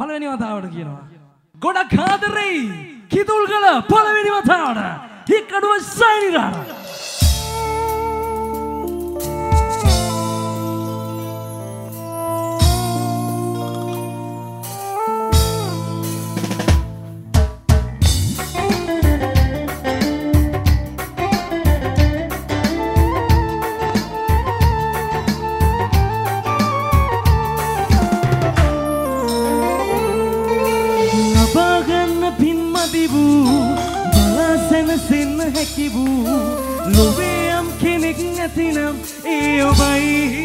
පළවෙනි වතාවට කියනවා. ගොඩක් ආදරෙයි කිතුල්ගල පළවෙනි වතාවට හික්කඩුව සයිනිරාර. ලොවේයම් කෙනෙක් නැතිනම් ඒ ඔබයි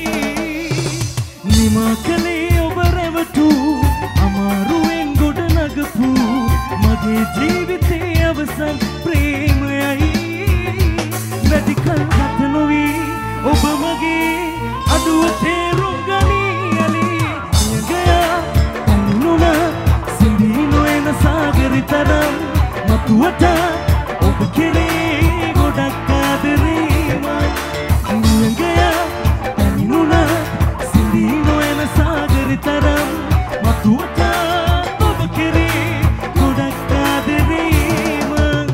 නිමා කළේ ඔබ රැවටු අමාරුවෙන් ගොඩ නගපු මගේ ජීවිතේ අවසන් ප්‍රේමයයි වැඩිකල් ගත නොවී ඔබ මගේ අඩුව තේරුම් ගනී අලී යගයා අනුන සිඳී නොයන සාගරි තරම් මතුවට ඔබ කෙරේ ගොඩක් ආදරේම නියඟයා තනිනුනා සිඳී නොයන සාගරි තරම් මතුවට ඔබ කෙරේ ගොඩක් ආදරේම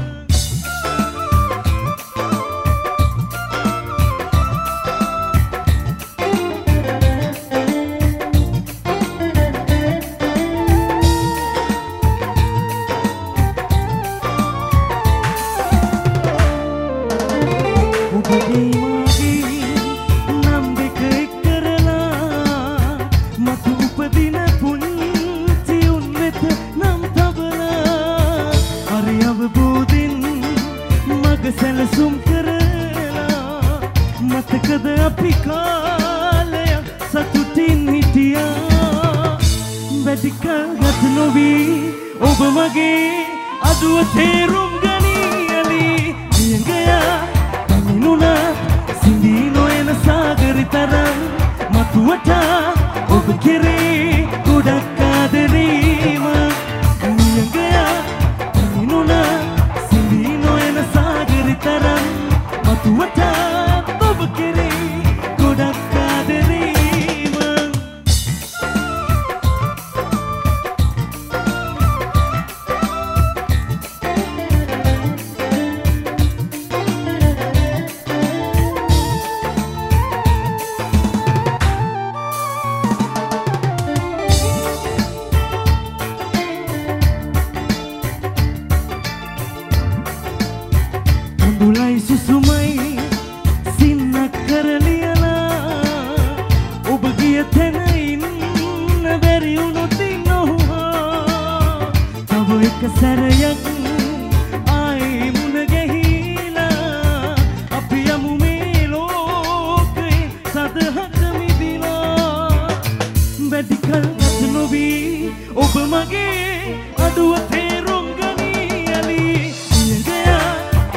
සැලසුම් කරලා මතකද අපි කාලයක් සතුටින් හිටියා වැඩිකල් ගත නොවී ඔබ මගේ අඩුව තේරුම් ගනී අලී නියඟයා තනිනුනා සිඳී නොයන සාගරි තරම් මතුවට ඔබ කෙරේ ගොඩක් ආදරේම නියඟයා තනිනුනා සිඳී නොයන සාගරි තරම් මතුවට ඔබ කෙරේ ගොඩක් ආදරේම දුලයි සුසුමයි සින්නක් කරලියලා ඔබ ගිය තැන ඉන්න බැරි වුණොත් ඉන්නවා තව එක සැරයක් ආයේ මුණ ගැහිලා අපි යමු මේ ලෝකේ සදහක මිදිලා වැඩිකල් ගත නොවී ඔබ මගේ අඩුව තේරුම් ගනී අලී නියඟයා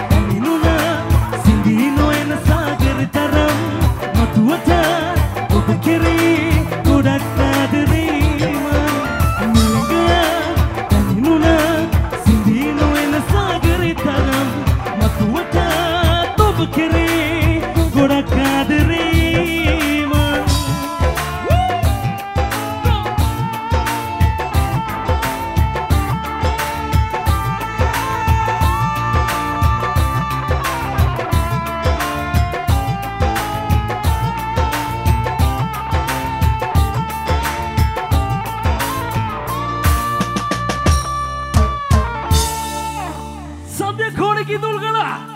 ඔබ කෙරේ ගොඩක් ආදරේම නියඟයා තනිනුනා සිඳී නොයන සාගරි තරම් මතුවට ඔබ කෙරේ ගොඩක් ආදරේම සද්‍ය කෝණ කිතුල්ගල